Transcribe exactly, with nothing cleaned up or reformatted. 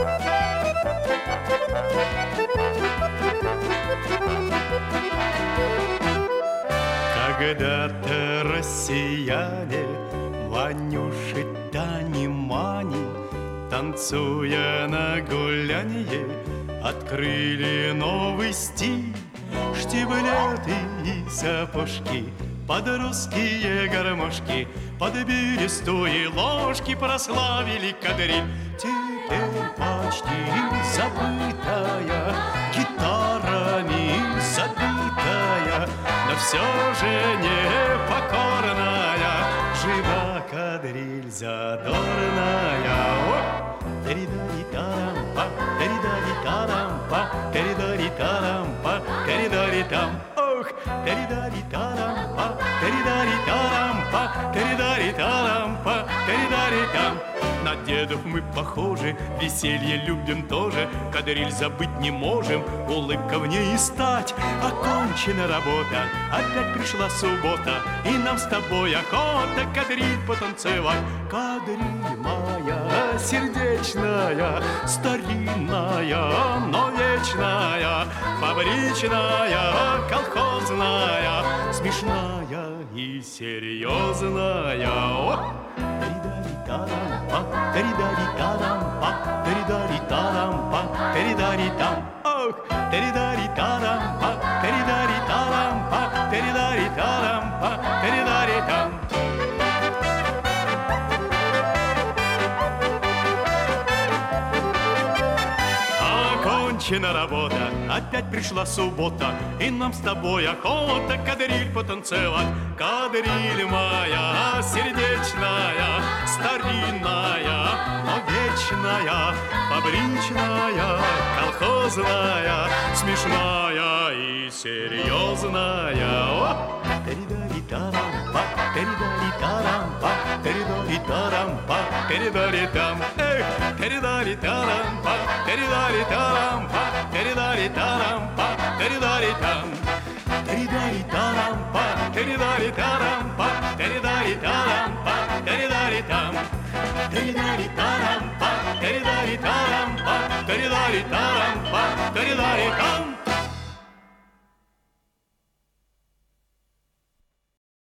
Когда-то россияне, Ванюши, Тани, Мани, танцуя на гулянье, открыли новый стиль. Штиблеты и сапожки под русские гармошки, под берестовые ложки прославили кадриль. Теперь почти забытая, гитарами забитая, но все же непокорная, жива кадриль задорная. Теридари-тарампа, теридари-тарампа, теридари-тарампа, теридари-там. Ох, теридари-тарампа, теридари-тарампа, теридари-тарампа, теридари-там. На дедов мы похожи, веселье любим тоже, кадриль забыть не можем, улыбка в ней и стать. Окончена работа, опять пришла суббота, и нам с тобой охота кадриль потанцевать. Кадриль моя сердечная, старинная, но вечная, фабричная, колхозная, смешная и серьезная. О! Теридари-тарампа, теридари-тарампа, теридари-тарампа, теридари-там. Ох, теридари-тарампа, теридари-тарампа, теридари-тарампа, теридари-там. Окончена работа, опять пришла суббота, и нам с тобой охота кадриль потанцевать. Кадриль моя сердечная, старинная, но вечная, фабричная, колхозная, смешная и серьезная. О! Теридари-тарампа, теридари-тарампа, теридари-тарампа, теридари-там. Эх, теридари-тарампа, теридари-тарампа, теридари-тарампа, теридари-там. Теридари-тарампа, теридари-тарампа, теридари-тарампа, теридари-там. Теридари-тарампа, теридари-тарампа, теридари-тарампа, теридари-там.